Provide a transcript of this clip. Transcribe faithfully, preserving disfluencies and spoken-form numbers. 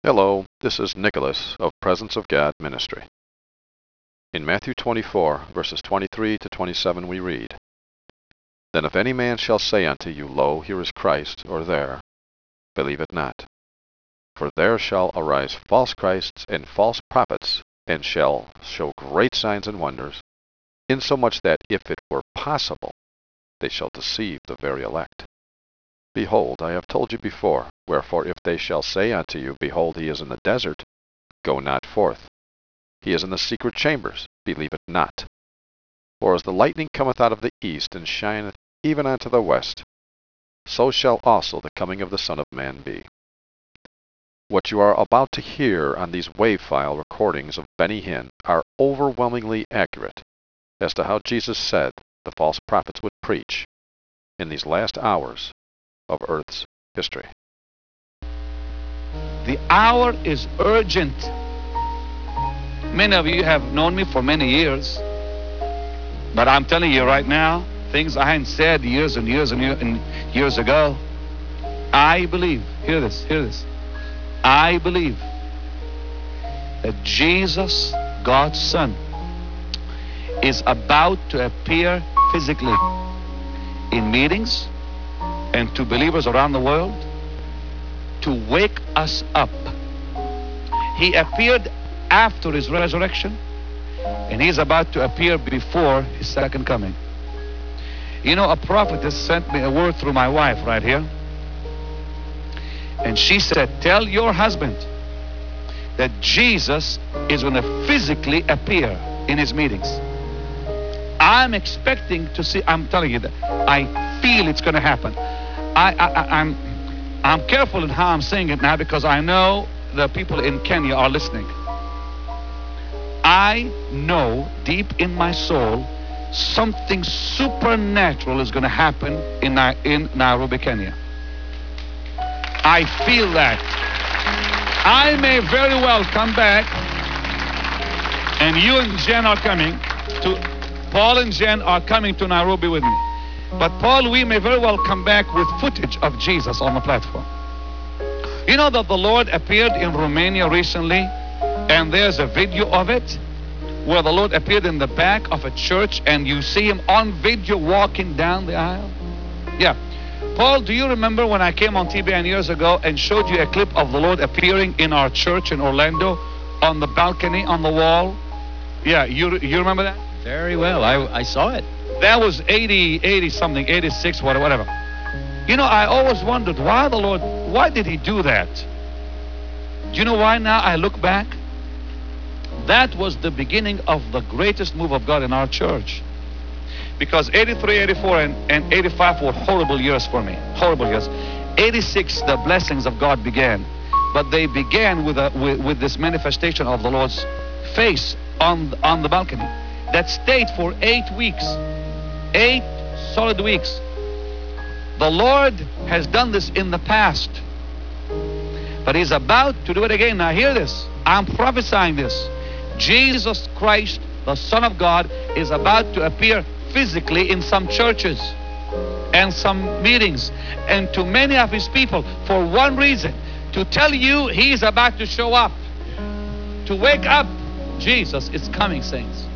Hello, this is Nicholas of Presence of God Ministry. In Matthew twenty-four, verses twenty-three to twenty-seven we read, Then if any man shall say unto you, Lo, here is Christ, or there, believe it not. For there shall arise false Christs and false prophets, and shall show great signs and wonders, insomuch that if it were possible, they shall deceive the very elect. Behold, I have told you before. Wherefore, if they shall say unto you, Behold, he is in the desert, go not forth. He is in the secret chambers, believe it not. For as the lightning cometh out of the east, and shineth even unto the west, so shall also the coming of the Son of Man be. What you are about to hear on these wave file recordings of Benny Hinn are overwhelmingly accurate as to how Jesus said the false prophets would preach in these last hours of Earth's history. The hour is urgent. Many of you have known me for many years, but I'm telling you right now, things I hadn't said years and years and years, and years ago. I believe, hear this, hear this. I believe that Jesus, God's Son, is about to appear physically in meetings and to believers around the world to wake us up. He appeared after his resurrection, and he's about to appear before his second coming. You know, a prophetess sent me a word through my wife right here, and she said, tell your husband that Jesus is going to physically appear in his meetings. I'm expecting to see, I'm telling you that I feel it's going to happen. I, I, I'm, I'm careful in how I'm saying it now, because I know the people in Kenya are listening. I know deep in my soul something supernatural is going to happen in, in Nairobi, Kenya. I feel that. I may very well come back, and you and Jen are coming to, Paul and Jen are coming to Nairobi with me. But Paul, we may very well come back with footage of Jesus on the platform. You know that the Lord appeared in Romania recently, and there's a video of it where the Lord appeared in the back of a church, and you see him on video walking down the aisle. Yeah. Paul, do you remember when I came on T B N years ago and showed you a clip of the Lord appearing in our church in Orlando on the balcony, on the wall? Yeah, you, you remember that? Very well. I, I saw it. That was eighty, eighty something, eighty-six, whatever. You know, I always wondered why the Lord, why did he do that? Do you know why now I look back? That was the beginning of the greatest move of God in our church. Because eighty-three, eighty-four, and, and eighty-five were horrible years for me. Horrible years. eighty-six, the blessings of God began. But they began with, a, with, with this manifestation of the Lord's face on, on the balcony that stayed for eight weeks. Eight solid weeks. The Lord has done this in the past, but he's about to do it again. Now hear this. I'm prophesying this. Jesus Christ, the Son of God, is about to appear physically in some churches and some meetings and to many of his people for one reason: to tell you he's about to show up, to wake up. Jesus is coming, saints.